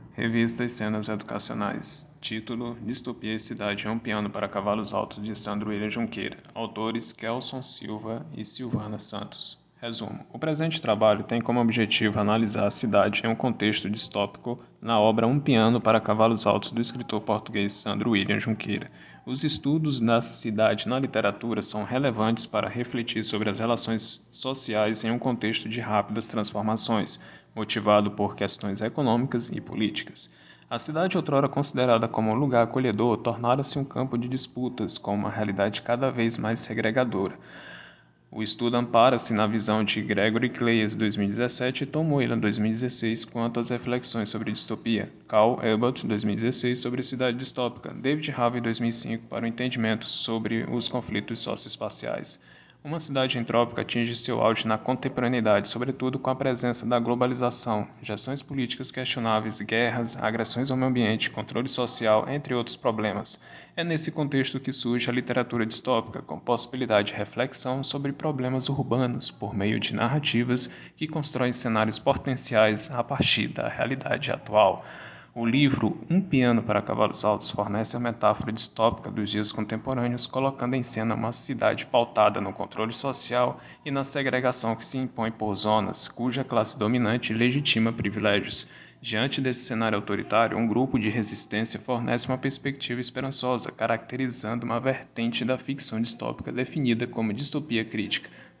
Revistas e cenas educacionais. Título: Distopia e Cidade é um piano para cavalos altos, de Sandro William Junqueira. Autores: Kelson Silva e Silvana Santos. Resumo: o presente trabalho tem como objetivo analisar a cidade em um contexto distópico na obra Um Piano para Cavalos Altos, do escritor português Sandro William Junqueira. Os estudos da cidade na literatura são relevantes para refletir sobre as relações sociais em um contexto de rápidas transformações, motivado por questões econômicas e políticas. A cidade, outrora considerada como um lugar acolhedor, tornara-se um campo de disputas, com uma realidade cada vez mais segregadora. O estudo ampara-se na visão de Gregory Clayes, 2017, e Tom Whelan, 2016, quanto às reflexões sobre distopia, Carl Ebert, 2016, sobre cidade distópica, David Harvey, 2005, para o entendimento sobre os conflitos socioespaciais. Uma cidade entrópica atinge seu auge na contemporaneidade, sobretudo com a presença da globalização, gestões políticas questionáveis, guerras, agressões ao meio ambiente, controle social, entre outros problemas. É nesse contexto que surge a literatura distópica, com possibilidade de reflexão sobre problemas urbanos, por meio de narrativas que constroem cenários potenciais a partir da realidade atual. O livro Um Piano para Cavalos Altos fornece a metáfora distópica dos dias contemporâneos, colocando em cena uma cidade pautada no controle social e na segregação que se impõe por zonas, cuja classe dominante legitima privilégios. Diante desse cenário autoritário, um grupo de resistência fornece uma perspectiva esperançosa, caracterizando uma vertente da ficção distópica definida como distopia crítica.